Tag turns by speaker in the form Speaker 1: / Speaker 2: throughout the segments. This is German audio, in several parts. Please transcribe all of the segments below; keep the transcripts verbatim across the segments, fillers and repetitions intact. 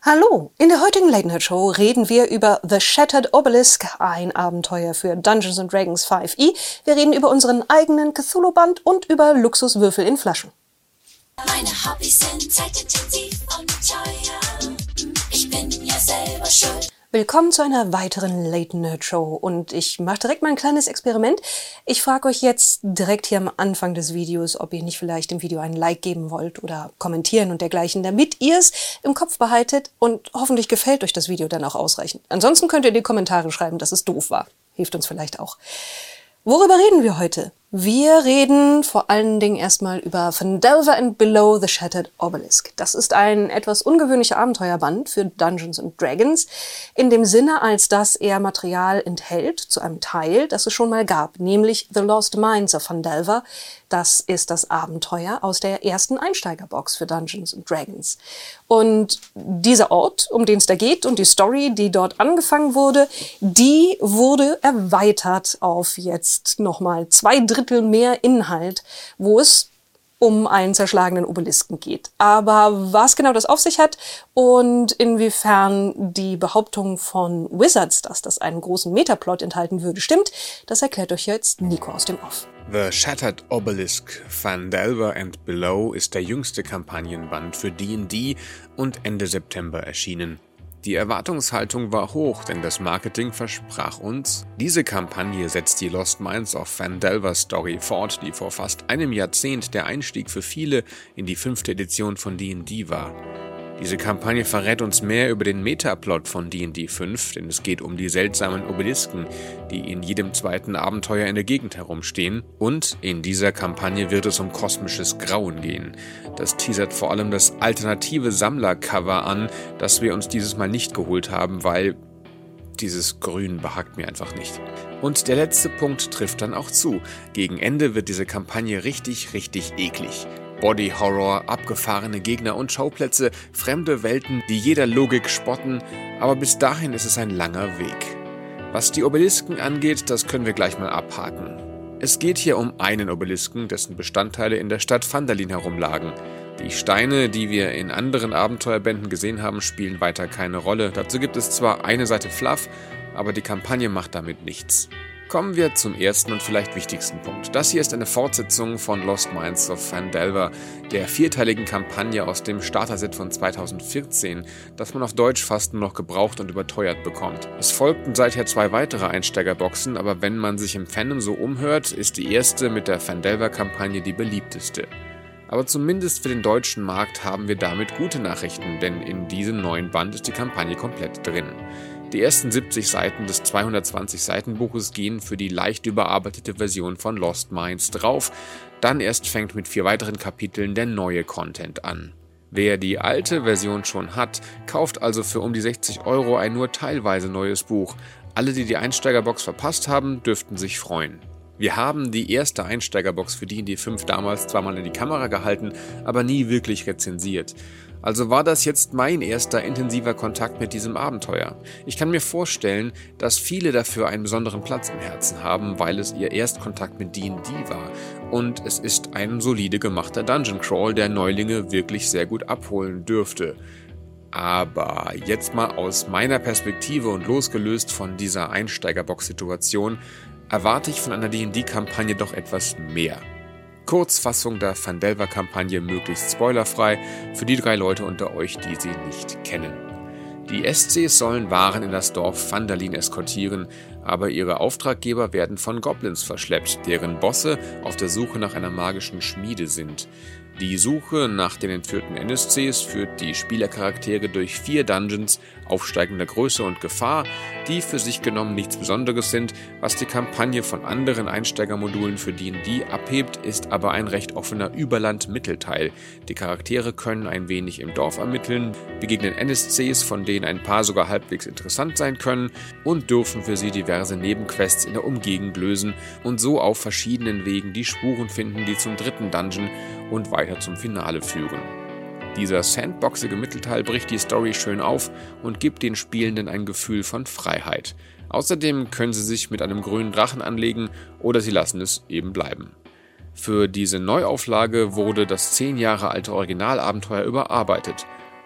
Speaker 1: Hallo, in der heutigen Late Night Show reden wir über The Shattered Obelisk, ein Abenteuer für Dungeons and Dragons fünf e. Wir reden über unseren eigenen Cthulhu-Band und über Luxuswürfel in Flaschen.
Speaker 2: Meine Hobbys sind zeitintensiv und teuer. Ich bin ja selber schuld.
Speaker 1: Willkommen zu einer weiteren Late Night Show und ich mache direkt mal ein kleines Experiment. Ich frage euch jetzt direkt hier am Anfang des Videos, ob ihr nicht vielleicht dem Video einen Like geben wollt oder kommentieren und dergleichen, damit ihr es im Kopf behaltet und hoffentlich gefällt euch das Video dann auch ausreichend. Ansonsten könnt ihr in die Kommentare schreiben, dass es doof war. Hilft uns vielleicht auch. Worüber reden wir heute? Wir reden vor allen Dingen erstmal über Phandelver and Below the Shattered Obelisk. Das ist ein etwas ungewöhnlicher Abenteuerband für Dungeons and Dragons, in dem Sinne, als dass er Material enthält, zu einem Teil, das es schon mal gab, nämlich The Lost Mines of Phandelver. Das ist das Abenteuer aus der ersten Einsteigerbox für Dungeons and Dragons. Und dieser Ort, um den es da geht, und die Story, die dort angefangen wurde, die wurde erweitert auf jetzt nochmal zwei Drittel mehr Inhalt, wo es um einen zerschlagenen Obelisken geht. Aber was genau das auf sich hat und inwiefern die Behauptung von Wizards, dass das einen großen Metaplot enthalten würde, stimmt, das erklärt euch jetzt Nico aus dem Off.
Speaker 3: The Shattered Obelisk, Phandelver and Below ist der jüngste Kampagnenband für D und D und Ende September erschienen. Die Erwartungshaltung war hoch, denn das Marketing versprach uns: Diese Kampagne setzt die Lost Mines of Phandelver Story fort, die vor fast einem Jahrzehnt der Einstieg für viele in die fünfte Edition von D und D war. Diese Kampagne verrät uns mehr über den Metaplot von D und D fünf, denn es geht um die seltsamen Obelisken, die in jedem zweiten Abenteuer in der Gegend herumstehen. Und in dieser Kampagne wird es um kosmisches Grauen gehen. Das teasert vor allem das alternative Sammlercover an, das wir uns dieses Mal nicht geholt haben, weil dieses Grün behagt mir einfach nicht. Und der letzte Punkt trifft dann auch zu. Gegen Ende wird diese Kampagne richtig, richtig eklig. Body Horror, abgefahrene Gegner und Schauplätze, fremde Welten, die jeder Logik spotten, aber bis dahin ist es ein langer Weg. Was die Obelisken angeht, das können wir gleich mal abhaken. Es geht hier um einen Obelisken, dessen Bestandteile in der Stadt Phandalin herumlagen. Die Steine, die wir in anderen Abenteuerbänden gesehen haben, spielen weiter keine Rolle. Dazu gibt es zwar eine Seite Fluff, aber die Kampagne macht damit nichts. Kommen wir zum ersten und vielleicht wichtigsten Punkt. Das hier ist eine Fortsetzung von Lost Mines of Phandelver, der vierteiligen Kampagne aus dem Starter-Set von zweitausendvierzehn, das man auf Deutsch fast nur noch gebraucht und überteuert bekommt. Es folgten seither zwei weitere Einsteigerboxen, aber wenn man sich im Fandom so umhört, ist die erste mit der Phandelver-Kampagne die beliebteste. Aber zumindest für den deutschen Markt haben wir damit gute Nachrichten, denn in diesem neuen Band ist die Kampagne komplett drin. Die ersten siebzig Seiten des zweihundertzwanzig Seiten Buches gehen für die leicht überarbeitete Version von Lost Mines drauf, dann erst fängt mit vier weiteren Kapiteln der neue Content an. Wer die alte Version schon hat, kauft also für um die sechzig Euro ein nur teilweise neues Buch. Alle, die die Einsteigerbox verpasst haben, dürften sich freuen. Wir haben die erste Einsteigerbox für D und D fünf damals zwar mal in die Kamera gehalten, aber nie wirklich rezensiert. Also war das jetzt mein erster intensiver Kontakt mit diesem Abenteuer. Ich kann mir vorstellen, dass viele dafür einen besonderen Platz im Herzen haben, weil es ihr Erstkontakt mit D und D war. Und es ist ein solide gemachter Dungeon Crawl, der Neulinge wirklich sehr gut abholen dürfte. Aber jetzt mal aus meiner Perspektive und losgelöst von dieser Einsteigerbox-Situation erwarte ich von einer D und D-Kampagne doch etwas mehr. Kurzfassung der Phandelver-Kampagne möglichst spoilerfrei für die drei Leute unter euch, die sie nicht kennen. Die S Cs sollen Waren in das Dorf Phandalin eskortieren, aber ihre Auftraggeber werden von Goblins verschleppt, deren Bosse auf der Suche nach einer magischen Schmiede sind. Die Suche nach den entführten N S Cs führt die Spielercharaktere durch vier Dungeons aufsteigender Größe und Gefahr, die für sich genommen nichts Besonderes sind. Was die Kampagne von anderen Einsteigermodulen für D und D abhebt, ist aber ein recht offener Überland-Mittelteil. Die Charaktere können ein wenig im Dorf ermitteln, begegnen N S Cs, von denen ein paar sogar halbwegs interessant sein können, und dürfen für sie diverse Nebenquests in der Umgegend lösen und so auf verschiedenen Wegen die Spuren finden, die zum dritten Dungeon und weiter zum Finale führen. Dieser sandboxige Mittelteil bricht die Story schön auf und gibt den Spielenden ein Gefühl von Freiheit. Außerdem können sie sich mit einem grünen Drachen anlegen oder sie lassen es eben bleiben. Für diese Neuauflage wurde das zehn Jahre alte Originalabenteuer überarbeitet.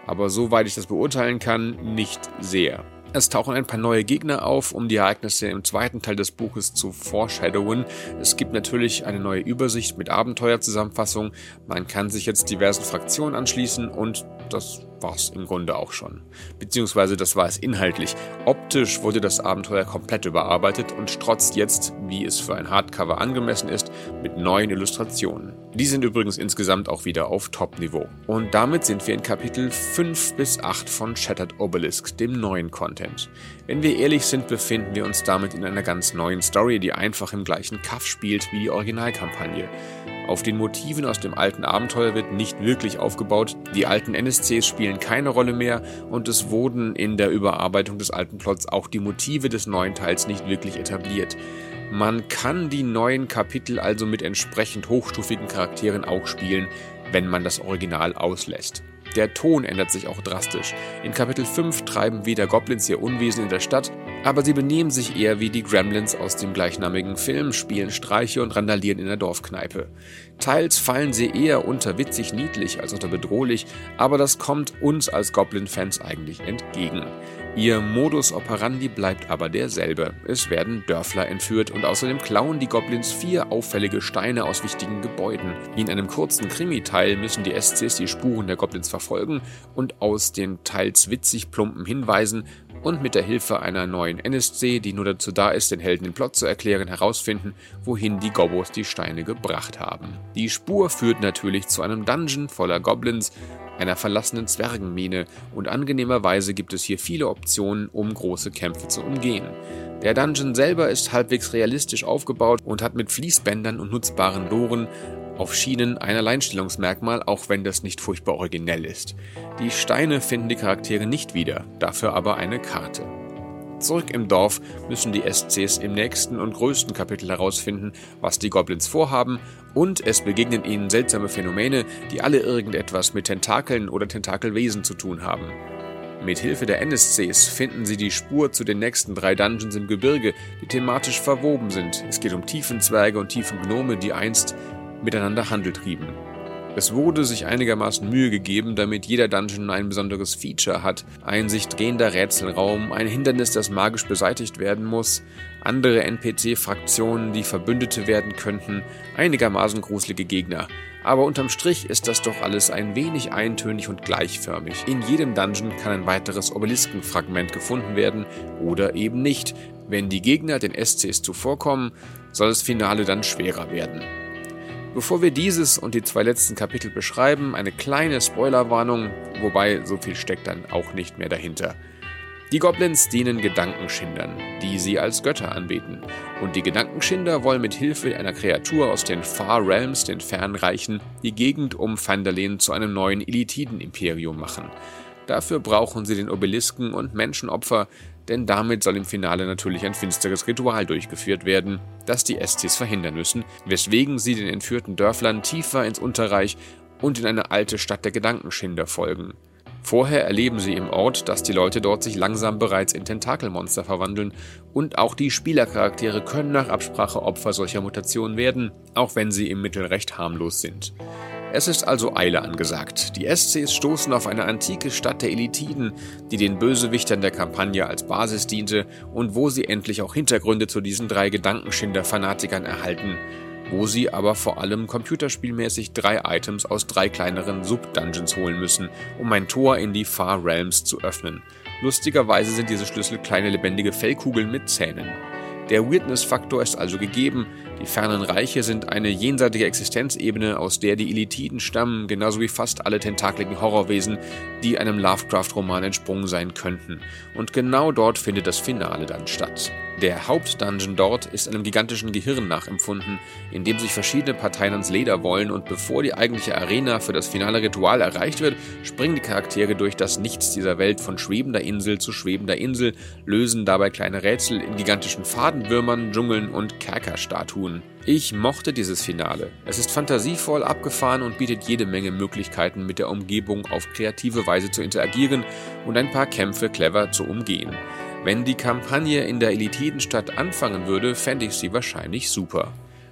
Speaker 3: aber soweit ich das beurteilen kann, nicht sehr. Es tauchen ein paar neue Gegner auf, um die Ereignisse im zweiten Teil des Buches zu foreshadowen. Es gibt natürlich eine neue Übersicht mit Abenteuerzusammenfassung. Man kann sich jetzt diversen Fraktionen anschließen und das war's im Grunde auch schon. Beziehungsweise das war es inhaltlich. Optisch wurde das Abenteuer komplett überarbeitet und strotzt jetzt, wie es für ein Hardcover angemessen ist, mit neuen Illustrationen. Die sind übrigens insgesamt auch wieder auf Top-Niveau. Und damit sind wir in Kapitel fünf bis acht von Shattered Obelisk, dem neuen Content. Wenn wir ehrlich sind, befinden wir uns damit in einer ganz neuen Story, die einfach im gleichen Kaff spielt wie die Originalkampagne. Auf den Motiven aus dem alten Abenteuer wird nicht wirklich aufgebaut, die alten N S Cs spielen keine Rolle mehr und es wurden in der Überarbeitung des alten Plots auch die Motive des neuen Teils nicht wirklich etabliert. Man kann die neuen Kapitel also mit entsprechend hochstufigen Charakteren auch spielen, wenn man das Original auslässt. Der Ton ändert sich auch drastisch. In Kapitel fünf treiben wieder Goblins ihr Unwesen in der Stadt, aber sie benehmen sich eher wie die Gremlins aus dem gleichnamigen Film, spielen Streiche und randalieren in der Dorfkneipe. Teils fallen sie eher unter witzig niedlich als unter bedrohlich, aber das kommt uns als Goblin-Fans eigentlich entgegen. Ihr Modus operandi bleibt aber derselbe. Es werden Dörfler entführt und außerdem klauen die Goblins vier auffällige Steine aus wichtigen Gebäuden. Wie in einem kurzen Krimi-Teil müssen die S Cs die Spuren der Goblins verfolgen und aus den teils witzig plumpen Hinweisen und mit der Hilfe einer neuen N S C, die nur dazu da ist, den Helden den Plot zu erklären, herausfinden, wohin die Gobos die Steine gebracht haben. Die Spur führt natürlich zu einem Dungeon voller Goblins, einer verlassenen Zwergenmine und angenehmerweise gibt es hier viele Optionen, um große Kämpfe zu umgehen. Der Dungeon selber ist halbwegs realistisch aufgebaut und hat mit Fließbändern und nutzbaren Loren auf Schienen ein Alleinstellungsmerkmal, auch wenn das nicht furchtbar originell ist. Die Steine finden die Charaktere nicht wieder, dafür aber eine Karte. Zurück im Dorf müssen die S Cs im nächsten und größten Kapitel herausfinden, was die Goblins vorhaben, und es begegnen ihnen seltsame Phänomene, die alle irgendetwas mit Tentakeln oder Tentakelwesen zu tun haben. Mit Hilfe der N S Cs finden sie die Spur zu den nächsten drei Dungeons im Gebirge, die thematisch verwoben sind. Es geht um Tiefenzwerge und Tiefengnome, die einst miteinander Handel trieben. Es wurde sich einigermaßen Mühe gegeben, damit jeder Dungeon ein besonderes Feature hat. Ein sich drehender Rätselraum, ein Hindernis, das magisch beseitigt werden muss, andere N P C-Fraktionen, die Verbündete werden könnten, einigermaßen gruselige Gegner. Aber unterm Strich ist das doch alles ein wenig eintönig und gleichförmig. In jedem Dungeon kann ein weiteres Obeliskenfragment gefunden werden oder eben nicht. Wenn die Gegner den S Cs zuvorkommen, soll das Finale dann schwerer werden. Bevor wir dieses und die zwei letzten Kapitel beschreiben, eine kleine Spoilerwarnung, wobei so viel steckt dann auch nicht mehr dahinter. Die Goblins dienen Gedankenschindern, die sie als Götter anbeten. Und die Gedankenschinder wollen mit Hilfe einer Kreatur aus den Far Realms, den Fernreichen, die Gegend um Phandalin zu einem neuen Illithiden-Imperium machen. Dafür brauchen sie den Obelisken und Menschenopfer, denn damit soll im Finale natürlich ein finsteres Ritual durchgeführt werden, das die S Cs verhindern müssen, weswegen sie den entführten Dörflern tiefer ins Unterreich und in eine alte Stadt der Gedankenschinder folgen. Vorher erleben sie im Ort, dass die Leute dort sich langsam bereits in Tentakelmonster verwandeln und auch die Spielercharaktere können nach Absprache Opfer solcher Mutationen werden, auch wenn sie im Mittel recht harmlos sind. Es ist also Eile angesagt. Die S Cs stoßen auf eine antike Stadt der Illithiden, die den Bösewichtern der Kampagne als Basis diente und wo sie endlich auch Hintergründe zu diesen drei Gedankenschinder-Fanatikern erhalten, wo sie aber vor allem computerspielmäßig drei Items aus drei kleineren Sub-Dungeons holen müssen, um ein Tor in die Far Realms zu öffnen. Lustigerweise sind diese Schlüssel kleine lebendige Fellkugeln mit Zähnen. Der Weirdness-Faktor ist also gegeben, die fernen Reiche sind eine jenseitige Existenzebene, aus der die Illithiden stammen, genauso wie fast alle tentakligen Horrorwesen, die einem Lovecraft-Roman entsprungen sein könnten. Und genau dort findet das Finale dann statt. Der Hauptdungeon dort ist einem gigantischen Gehirn nachempfunden, in dem sich verschiedene Parteien ans Leder wollen und bevor die eigentliche Arena für das finale Ritual erreicht wird, springen die Charaktere durch das Nichts dieser Welt von schwebender Insel zu schwebender Insel, lösen dabei kleine Rätsel in gigantischen Fadenwürmern, Dschungeln und Kerkerstatuen. Ich mochte dieses Finale. Es ist fantasievoll, abgefahren und bietet jede Menge Möglichkeiten, mit der Umgebung auf kreative Weise zu interagieren und ein paar Kämpfe clever zu umgehen. Wenn die Kampagne in der Illithidenstadt anfangen würde, fände ich sie wahrscheinlich super.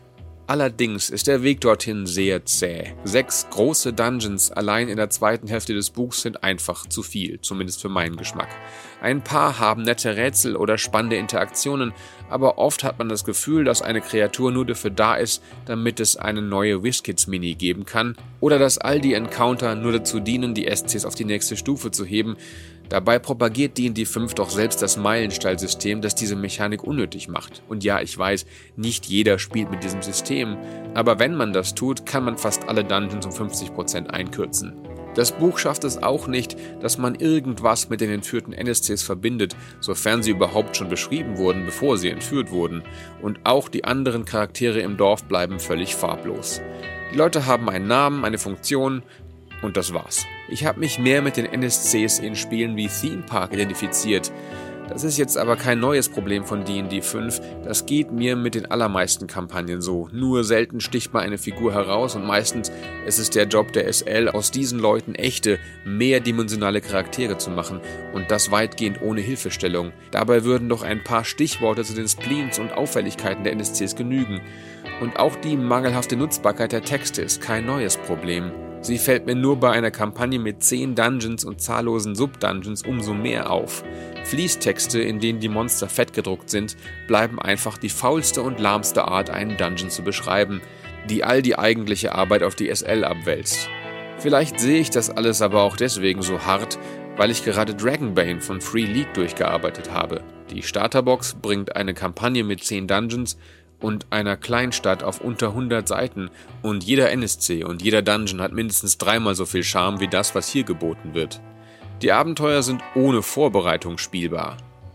Speaker 3: Allerdings ist der Weg dorthin sehr zäh. Sechs große Dungeons allein in der zweiten Hälfte des Buchs sind einfach zu viel, zumindest für meinen Geschmack. Ein paar haben nette Rätsel oder spannende Interaktionen, aber oft hat man das Gefühl, dass eine Kreatur nur dafür da ist, damit es eine neue WizKids-Mini geben kann, oder dass all die Encounter nur dazu dienen, die S Cs auf die nächste Stufe zu heben. Dabei propagiert D und D fünf doch selbst das Meilenstein-System, das diese Mechanik unnötig macht. Und ja, ich weiß, nicht jeder spielt mit diesem System, aber wenn man das tut, kann man fast alle Dungeons um fünfzig Prozent einkürzen. Das Buch schafft es auch nicht, dass man irgendwas mit den entführten N S Cs verbindet, sofern sie überhaupt schon beschrieben wurden, bevor sie entführt wurden. Und auch die anderen Charaktere im Dorf bleiben völlig farblos. Die Leute haben einen Namen, eine Funktion, und das war's. Ich habe mich mehr mit den N S Cs in Spielen wie Theme Park identifiziert. Das ist jetzt aber kein neues Problem von D und D fünf, das geht mir mit den allermeisten Kampagnen so. Nur selten sticht mal eine Figur heraus und meistens ist es der Job der S L, aus diesen Leuten echte, mehrdimensionale Charaktere zu machen und das weitgehend ohne Hilfestellung. Dabei würden doch ein paar Stichworte zu den Spleens und Auffälligkeiten der N S Cs genügen. Und auch die mangelhafte Nutzbarkeit der Texte ist kein neues Problem. Sie fällt mir nur bei einer Kampagne mit zehn Dungeons und zahllosen Sub-Dungeons umso mehr auf. Fließtexte, in denen die Monster fett gedruckt sind, bleiben einfach die faulste und lahmste Art, einen Dungeon zu beschreiben, die all die eigentliche Arbeit auf die S L abwälzt. Vielleicht sehe ich das alles aber auch deswegen so hart, weil ich gerade Dragonbane von Free League durchgearbeitet habe. Die Starterbox bringt eine Kampagne mit zehn Dungeons und einer Kleinstadt auf unter hundert Seiten und jeder N S C und jeder Dungeon hat mindestens dreimal so viel Charme wie das, was hier geboten wird. Die Abenteuer sind ohne Vorbereitung spielbar.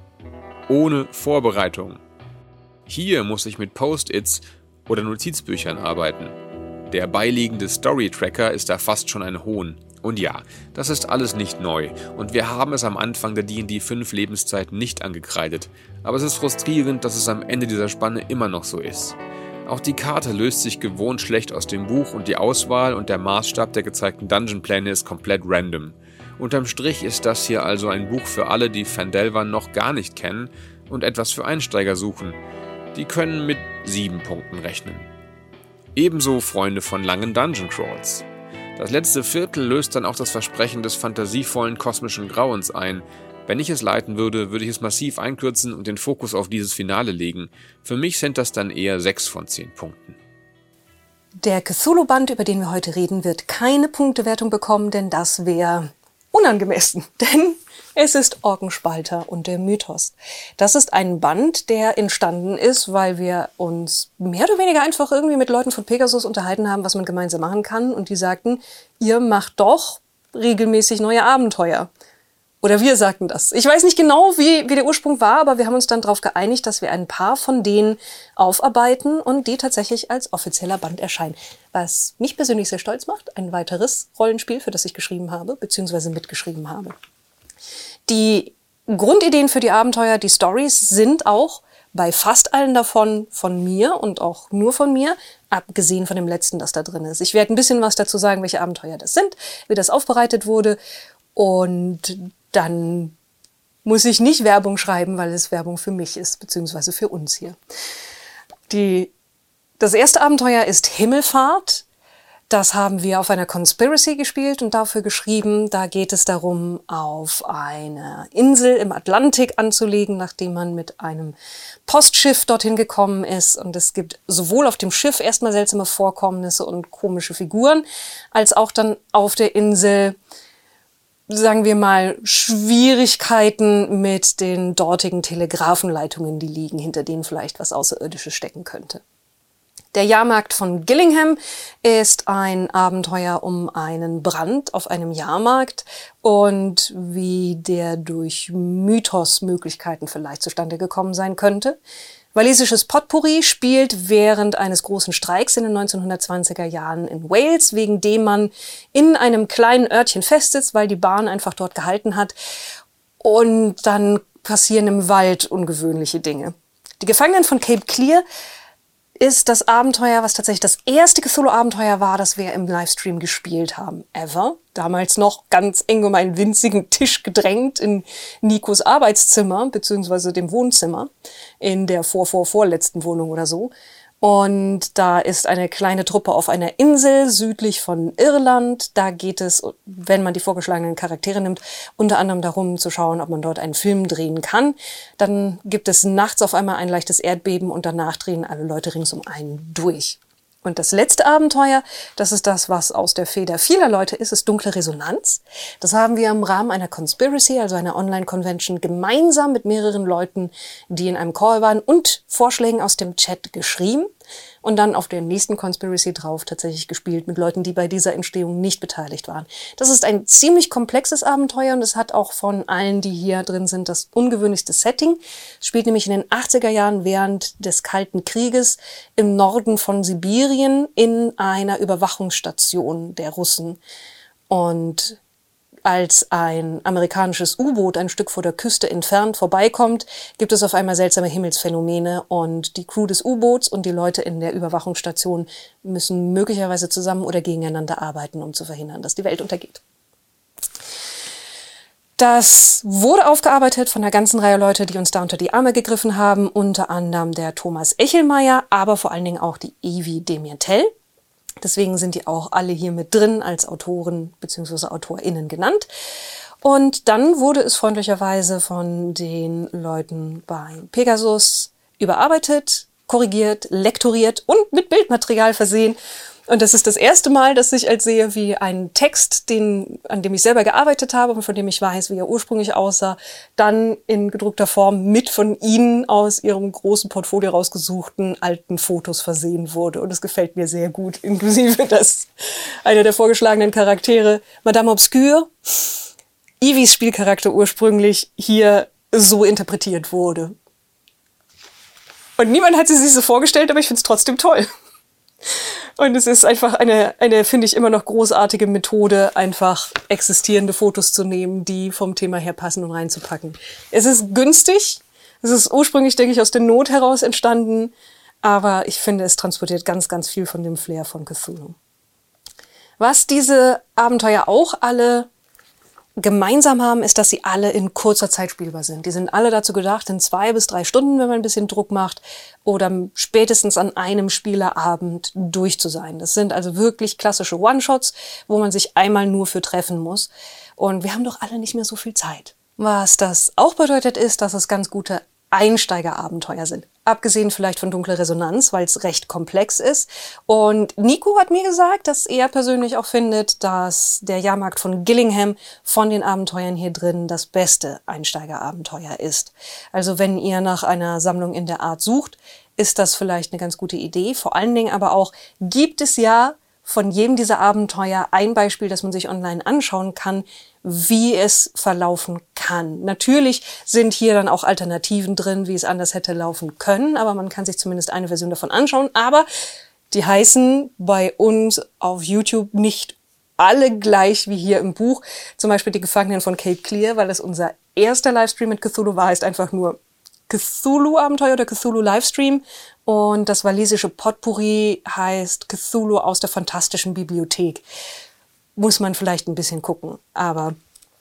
Speaker 3: Ohne Vorbereitung. Hier muss ich mit Post-its oder Notizbüchern arbeiten. Der beiliegende Story-Tracker ist da fast schon ein Hohn. Und ja, das ist alles nicht neu und wir haben es am Anfang der D und D fünf Lebenszeit nicht angekreidet, aber es ist frustrierend, dass es am Ende dieser Spanne immer noch so ist. Auch die Karte löst sich gewohnt schlecht aus dem Buch und die Auswahl und der Maßstab der gezeigten Dungeon-Pläne ist komplett random. Unterm Strich ist das hier also ein Buch für alle, die Phandelver noch gar nicht kennen und etwas für Einsteiger suchen. Die können mit sieben Punkten rechnen. Ebenso Freunde von langen Dungeon Crawls. Das letzte Viertel löst dann auch das Versprechen des fantasievollen kosmischen Grauens ein. Wenn ich es leiten würde, würde ich es massiv einkürzen und den Fokus auf dieses Finale legen. Für mich sind das dann eher sechs von zehn Punkten.
Speaker 1: Der Cthulhu-Band, über den wir heute reden, wird keine Punktewertung bekommen, denn das wäre unangemessen. Denn es ist Orkenspalter und der Mythos. Das ist ein Band, der entstanden ist, weil wir uns mehr oder weniger einfach irgendwie mit Leuten von Pegasus unterhalten haben, was man gemeinsam machen kann. Und die sagten, ihr macht doch regelmäßig neue Abenteuer. Oder wir sagten das. Ich weiß nicht genau, wie, wie der Ursprung war, aber wir haben uns dann darauf geeinigt, dass wir ein paar von denen aufarbeiten und die tatsächlich als offizieller Band erscheinen. Was mich persönlich sehr stolz macht, ein weiteres Rollenspiel, für das ich geschrieben habe, beziehungsweise mitgeschrieben habe. Die Grundideen für die Abenteuer, die Stories, sind auch bei fast allen davon von mir und auch nur von mir, abgesehen von dem letzten, das da drin ist. Ich werde ein bisschen was dazu sagen, welche Abenteuer das sind, wie das aufbereitet wurde und dann muss ich nicht Werbung schreiben, weil es Werbung für mich ist, beziehungsweise für uns hier. Die, das erste Abenteuer ist Himmelfahrt. Das haben wir auf einer Conspiracy gespielt und dafür geschrieben. Da geht es darum, auf eine Insel im Atlantik anzulegen, nachdem man mit einem Postschiff dorthin gekommen ist. Und es gibt sowohl auf dem Schiff erstmal seltsame Vorkommnisse und komische Figuren, als auch dann auf der Insel, sagen wir mal, Schwierigkeiten mit den dortigen Telegrafenleitungen, die liegen, hinter denen vielleicht was Außerirdisches stecken könnte. Der Jahrmarkt von Gillingham ist ein Abenteuer um einen Brand auf einem Jahrmarkt und wie der durch Mythos-Möglichkeiten vielleicht zustande gekommen sein könnte. Walisisches Potpourri spielt während eines großen Streiks in den neunzehnhundertzwanziger Jahren in Wales, wegen dem man in einem kleinen Örtchen festsitzt, weil die Bahn einfach dort gehalten hat. Und dann passieren im Wald ungewöhnliche Dinge. Die Gefangenen von Cape Clear ist das Abenteuer, was tatsächlich das erste Cthulhu-Abenteuer war, das wir im Livestream gespielt haben. Ever. Damals noch ganz eng um einen winzigen Tisch gedrängt in Nikos Arbeitszimmer, beziehungsweise dem Wohnzimmer, in der vor, vor, vorletzten Wohnung oder so. Und da ist eine kleine Truppe auf einer Insel südlich von Irland. Da geht es, wenn man die vorgeschlagenen Charaktere nimmt, unter anderem darum zu schauen, ob man dort einen Film drehen kann. Dann gibt es nachts auf einmal ein leichtes Erdbeben und danach drehen alle Leute ringsum einen durch. Und das letzte Abenteuer, das ist das, was aus der Feder vieler Leute ist, ist Dunkle Resonanz. Das haben wir im Rahmen einer Conspiracy, also einer Online-Convention, gemeinsam mit mehreren Leuten, die in einem Call waren und Vorschlägen aus dem Chat geschrieben. Und dann auf der nächsten Conspiracy drauf tatsächlich gespielt mit Leuten, die bei dieser Entstehung nicht beteiligt waren. Das ist ein ziemlich komplexes Abenteuer und es hat auch von allen, die hier drin sind, das ungewöhnlichste Setting. Es spielt nämlich in den achtziger Jahren während des Kalten Krieges im Norden von Sibirien in einer Überwachungsstation der Russen. Und als ein amerikanisches U-Boot ein Stück vor der Küste entfernt vorbeikommt, gibt es auf einmal seltsame Himmelsphänomene und die Crew des U-Boots und die Leute in der Überwachungsstation müssen möglicherweise zusammen oder gegeneinander arbeiten, um zu verhindern, dass die Welt untergeht. Das wurde aufgearbeitet von einer ganzen Reihe Leute, die uns da unter die Arme gegriffen haben, unter anderem der Thomas Echelmeier, aber vor allen Dingen auch die Evi Demientel. Deswegen sind die auch alle hier mit drin als Autoren bzw. AutorInnen genannt. Und dann wurde es freundlicherweise von den Leuten bei Pegasus überarbeitet, korrigiert, lektoriert und mit Bildmaterial versehen. Und das ist das erste Mal, dass ich als sehe, wie ein Text, den, an dem ich selber gearbeitet habe und von dem ich weiß, wie er ursprünglich aussah, dann in gedruckter Form mit von Ihnen aus Ihrem großen Portfolio rausgesuchten alten Fotos versehen wurde. Und es gefällt mir sehr gut, inklusive dass einer der vorgeschlagenen Charaktere, Madame Obscure, Evis Spielcharakter ursprünglich hier so interpretiert wurde. Und niemand hat sie sich so vorgestellt, aber ich finde es trotzdem toll. Und es ist einfach eine, eine, finde ich, immer noch großartige Methode, einfach existierende Fotos zu nehmen, die vom Thema her passen und reinzupacken. Es ist günstig. Es ist ursprünglich, denke ich, aus der Not heraus entstanden. Aber ich finde, es transportiert ganz, ganz viel von dem Flair von Cthulhu. Was diese Abenteuer auch alle gemeinsam haben, ist, dass sie alle in kurzer Zeit spielbar sind. Die sind alle dazu gedacht, in zwei bis drei Stunden, wenn man ein bisschen Druck macht, oder spätestens an einem Spielerabend durch zu sein. Das sind also wirklich klassische One-Shots, wo man sich einmal nur für treffen muss. Und wir haben doch alle nicht mehr so viel Zeit. Was das auch bedeutet, ist, dass es ganz gute Einsteigerabenteuer sind. Abgesehen vielleicht von Dunkle Resonanz, weil es recht komplex ist. Und Nico hat mir gesagt, dass er persönlich auch findet, dass der Jahrmarkt von Gillingham von den Abenteuern hier drin das beste Einsteigerabenteuer ist. Also wenn ihr nach einer Sammlung in der Art sucht, ist das vielleicht eine ganz gute Idee. Vor allen Dingen aber auch gibt es ja von jedem dieser Abenteuer ein Beispiel, das man sich online anschauen kann, wie es verlaufen kann. Natürlich sind hier dann auch Alternativen drin, wie es anders hätte laufen können, aber man kann sich zumindest eine Version davon anschauen. Aber die heißen bei uns auf YouTube nicht alle gleich wie hier im Buch. Zum Beispiel die Gefangenen von Cape Clear, weil es unser erster Livestream mit Cthulhu war, heißt einfach nur Cthulhu-Abenteuer oder Cthulhu-Livestream. Und das walisische Potpourri heißt Cthulhu aus der fantastischen Bibliothek. Muss man vielleicht ein bisschen gucken. Aber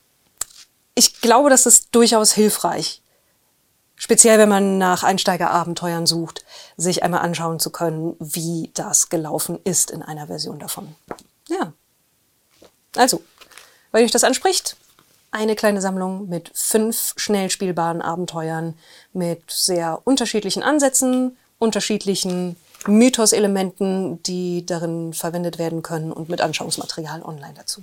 Speaker 1: ich glaube, das ist durchaus hilfreich. Speziell, wenn man nach Einsteigerabenteuern sucht, sich einmal anschauen zu können, wie das gelaufen ist in einer Version davon. Ja. Also, wenn euch das anspricht, eine kleine Sammlung mit fünf schnell spielbaren Abenteuern mit sehr unterschiedlichen Ansätzen, unterschiedlichen Mythos-Elementen, die darin verwendet werden können und mit Anschauungsmaterial online dazu.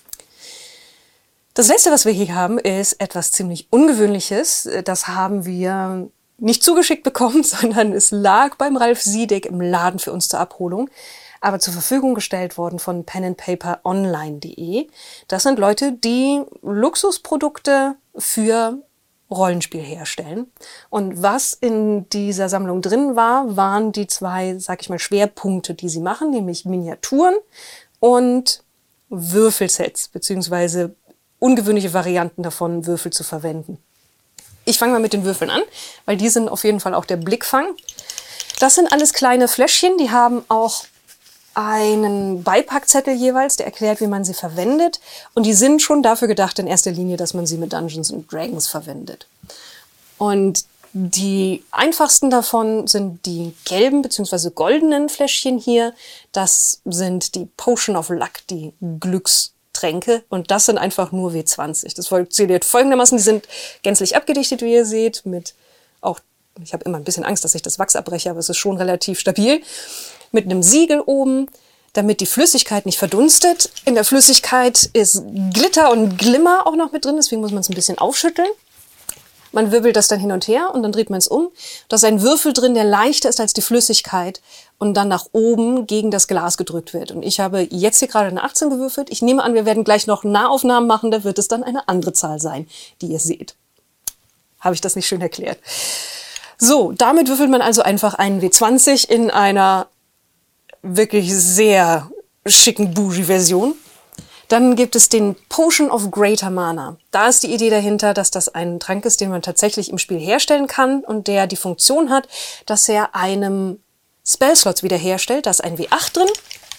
Speaker 1: Das letzte, was wir hier haben, ist etwas ziemlich Ungewöhnliches. Das haben wir nicht zugeschickt bekommen, sondern es lag beim Ralf Siedek im Laden für uns zur Abholung, aber zur Verfügung gestellt worden von pen and paper online punkt de. Das sind Leute, die Luxusprodukte für Rollenspiel herstellen. Und was in dieser Sammlung drin war, waren die zwei, sag ich mal, Schwerpunkte, die sie machen, nämlich Miniaturen und Würfelsets, beziehungsweise ungewöhnliche Varianten davon, Würfel zu verwenden. Ich fange mal mit den Würfeln an, weil die sind auf jeden Fall auch der Blickfang. Das sind alles kleine Fläschchen, die haben auch einen Beipackzettel jeweils, der erklärt, wie man sie verwendet. Und die sind schon dafür gedacht in erster Linie, dass man sie mit Dungeons and Dragons verwendet. Und Die einfachsten davon sind die gelben bzw. goldenen Fläschchen hier. Das sind die Potion of Luck, die Glückstränke. Und das sind einfach nur W zwanzig. Das funktioniert folgendermaßen. Die sind gänzlich abgedichtet, wie ihr seht. Mit auch, ich habe immer ein bisschen Angst, dass ich das Wachs abbreche, aber es ist schon relativ stabil. Mit einem Siegel oben, damit die Flüssigkeit nicht verdunstet. In der Flüssigkeit ist Glitter und Glimmer auch noch mit drin. Deswegen muss man es ein bisschen aufschütteln. Man wirbelt das dann hin und her und dann dreht man es um. Da ist ein Würfel drin, der leichter ist als die Flüssigkeit und dann nach oben gegen das Glas gedrückt wird. Und ich habe jetzt hier gerade eine achtzehn gewürfelt. Ich nehme an, wir werden gleich noch Nahaufnahmen machen, da wird es dann eine andere Zahl sein, die ihr seht. Habe ich das nicht schön erklärt? So, damit würfelt man also einfach einen W zwanzig in einer wirklich sehr schicken Bougie-Version. Dann gibt es den Potion of Greater Mana. Da ist die Idee dahinter, dass das ein Trank ist, den man tatsächlich im Spiel herstellen kann und der die Funktion hat, dass er einem Spellslots wiederherstellt. Da ist ein W acht drin.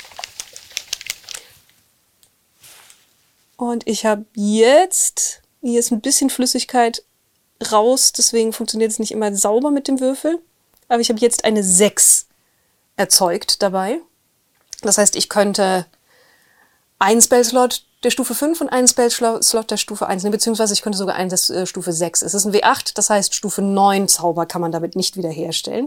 Speaker 1: Und ich habe jetzt, hier ist ein bisschen Flüssigkeit raus, deswegen funktioniert es nicht immer sauber mit dem Würfel. Aber ich habe jetzt eine sechs erzeugt dabei. Das heißt, ich könnte einen Spellslot der Stufe fünf und einen Spellslot der Stufe eins nehmen, beziehungsweise ich könnte sogar einen der äh, Stufe sechs. Es ist ein W acht, das heißt Stufe neun Zauber kann man damit nicht wiederherstellen.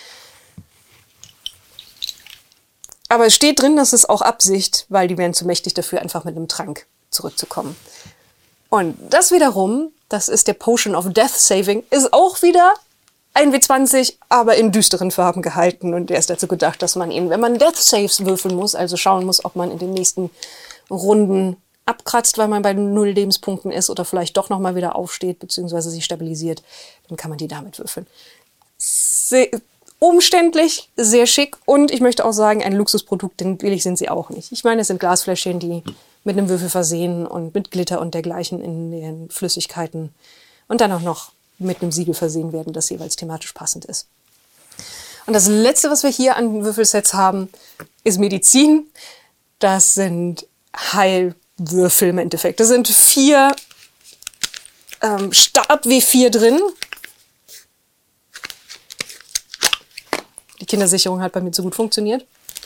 Speaker 1: Aber es steht drin, das ist auch Absicht, weil die wären zu mächtig dafür, einfach mit einem Trank zurückzukommen. Und das wiederum, das ist der Potion of Death Saving, ist auch wieder ein W zwanzig, aber in düsteren Farben gehalten. Und der ist dazu gedacht, dass man ihn, wenn man Death Saves würfeln muss, also schauen muss, ob man in den nächsten Runden abkratzt, weil man bei null Lebenspunkten ist oder vielleicht doch nochmal wieder aufsteht, beziehungsweise sich stabilisiert, dann kann man die damit würfeln. Sehr umständlich, sehr schick und ich möchte auch sagen, ein Luxusprodukt, denn billig sind sie auch nicht. Ich meine, es sind Glasfläschchen, die mit einem Würfel versehen und mit Glitter und dergleichen in den Flüssigkeiten und dann auch noch mit einem Siegel versehen werden, das jeweils thematisch passend ist. Und das Letzte, was wir hier an Würfelsets haben, ist Medizin. Das sind Heilwürfel im Endeffekt. Da sind vier ähm, Stab W vier drin. Die Kindersicherung hat bei mir so gut funktioniert.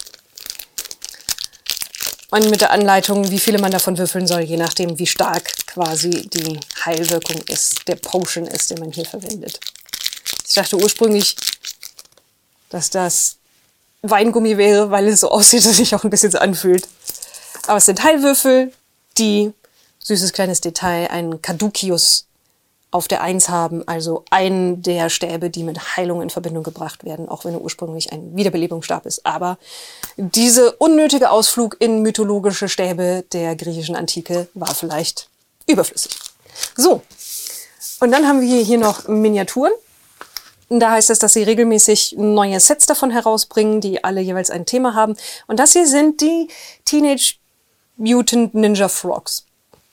Speaker 1: Und mit der Anleitung, wie viele man davon würfeln soll, je nachdem, wie stark quasi die Heilwirkung ist, der Potion ist, den man hier verwendet. Ich dachte ursprünglich, dass das Weingummi wäre, weil es so aussieht, dass sich auch ein bisschen so anfühlt. Aber es sind Heilwürfel, die, süßes kleines Detail, einen Caduceus auf der eins haben, also einen der Stäbe, die mit Heilung in Verbindung gebracht werden, auch wenn er ursprünglich ein Wiederbelebungsstab ist. Aber dieser unnötige Ausflug in mythologische Stäbe der griechischen Antike war vielleicht überflüssig. So, und dann haben wir hier noch Miniaturen. Da heißt es, dass sie regelmäßig neue Sets davon herausbringen, die alle jeweils ein Thema haben. Und das hier sind die Teenage Mutant Ninja Frogs.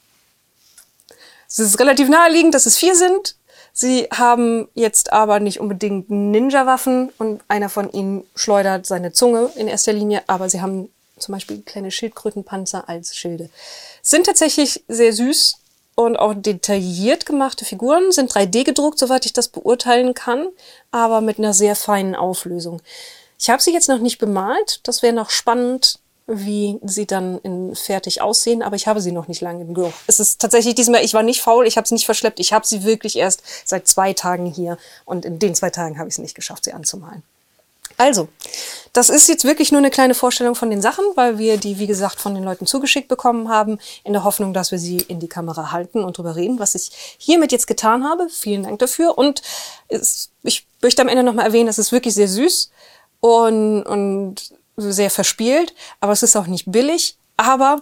Speaker 1: Es ist relativ naheliegend, dass es vier sind. Sie haben jetzt aber nicht unbedingt Ninja-Waffen und einer von ihnen schleudert seine Zunge in erster Linie, aber sie haben zum Beispiel kleine Schildkrötenpanzer als Schilde. Sind tatsächlich sehr süß und auch detailliert gemachte Figuren, sind drei D gedruckt, soweit ich das beurteilen kann, aber mit einer sehr feinen Auflösung. Ich habe sie jetzt noch nicht bemalt, das wäre noch spannend, wie sie dann in fertig aussehen, aber ich habe sie noch nicht lange genug. Es ist tatsächlich diesmal, ich war nicht faul, ich habe es nicht verschleppt, ich habe sie wirklich erst seit zwei Tagen hier und in den zwei Tagen habe ich es nicht geschafft, sie anzumalen. Also, das ist jetzt wirklich nur eine kleine Vorstellung von den Sachen, weil wir die, wie gesagt, von den Leuten zugeschickt bekommen haben, in der Hoffnung, dass wir sie in die Kamera halten und drüber reden, was ich hiermit jetzt getan habe. Vielen Dank dafür und es, ich möchte am Ende nochmal erwähnen, es ist wirklich sehr süß und, und sehr verspielt, aber es ist auch nicht billig, aber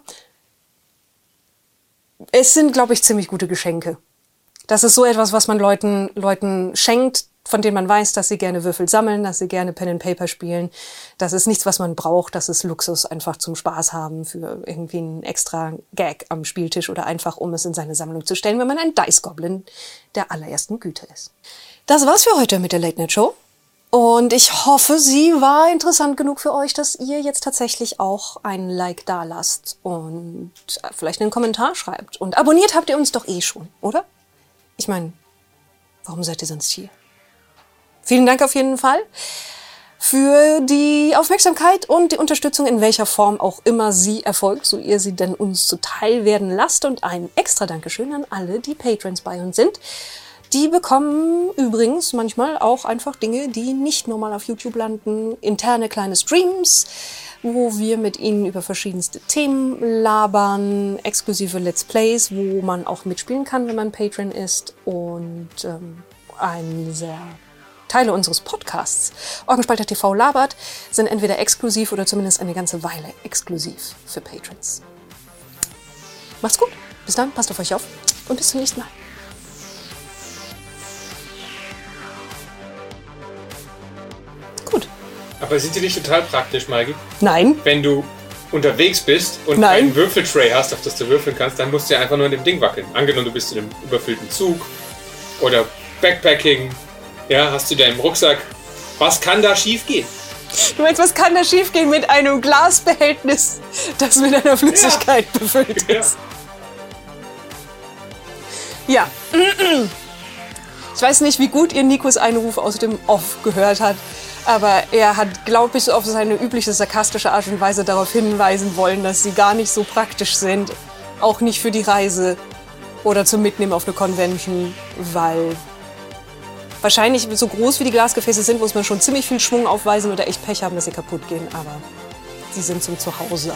Speaker 1: es sind, glaube ich, ziemlich gute Geschenke. Das ist so etwas, was man Leuten, Leuten schenkt, von denen man weiß, dass sie gerne Würfel sammeln, dass sie gerne Pen and Paper spielen. Das ist nichts, was man braucht, das ist Luxus, einfach zum Spaß haben, für irgendwie einen extra Gag am Spieltisch oder einfach, um es in seine Sammlung zu stellen, wenn man ein Dice Goblin der allerersten Güte ist. Das war's für heute mit der Late Night Show. Und ich hoffe, sie war interessant genug für euch, dass ihr jetzt tatsächlich auch ein Like da lasst und vielleicht einen Kommentar schreibt. Und abonniert habt ihr uns doch eh schon, oder? Ich meine, warum seid ihr sonst hier? Vielen Dank auf jeden Fall für die Aufmerksamkeit und die Unterstützung, in welcher Form auch immer sie erfolgt, so ihr sie denn uns zuteil werden lasst. Und ein extra Dankeschön an alle, die Patrons bei uns sind. Die bekommen übrigens manchmal auch einfach Dinge, die nicht normal auf YouTube landen. Interne kleine Streams, wo wir mit ihnen über verschiedenste Themen labern. Exklusive Let's Plays, wo man auch mitspielen kann, wenn man Patron ist. Und ähm, ein sehr... Teile unseres Podcasts, Orgenspalter T V labert, sind entweder exklusiv oder zumindest eine ganze Weile exklusiv für Patrons. Macht's gut, bis dann, passt auf euch auf und bis zum nächsten Mal. Gut.
Speaker 3: Aber sind die nicht total praktisch, Maike?
Speaker 1: Nein.
Speaker 3: Wenn du unterwegs bist und
Speaker 1: Nein.
Speaker 3: einen Würfeltray hast, auf das du würfeln kannst, dann musst du ja einfach nur in dem Ding wackeln. Angenommen, du bist in einem überfüllten Zug oder Backpacking. Ja, hast du da im Rucksack. Was kann da schief gehen?
Speaker 1: Du meinst, was kann da schiefgehen mit einem Glasbehältnis, das mit einer Flüssigkeit ja. befüllt ist? Ja. ja. Ich weiß nicht, wie gut ihr Nikos Einruf aus dem Off gehört habt, aber er hat, glaube ich, auf seine übliche sarkastische Art und Weise darauf hinweisen wollen, dass sie gar nicht so praktisch sind, auch nicht für die Reise oder zum Mitnehmen auf eine Convention, weil... Wahrscheinlich so groß wie die Glasgefäße sind, muss man schon ziemlich viel Schwung aufweisen oder echt Pech haben, dass sie kaputt gehen. Aber sie sind zum Zuhause.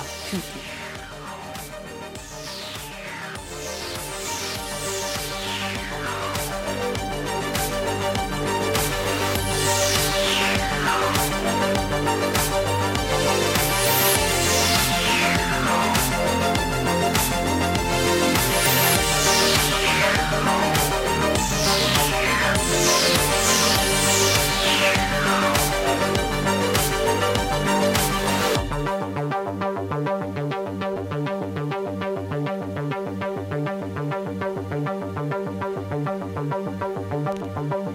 Speaker 2: Thank you.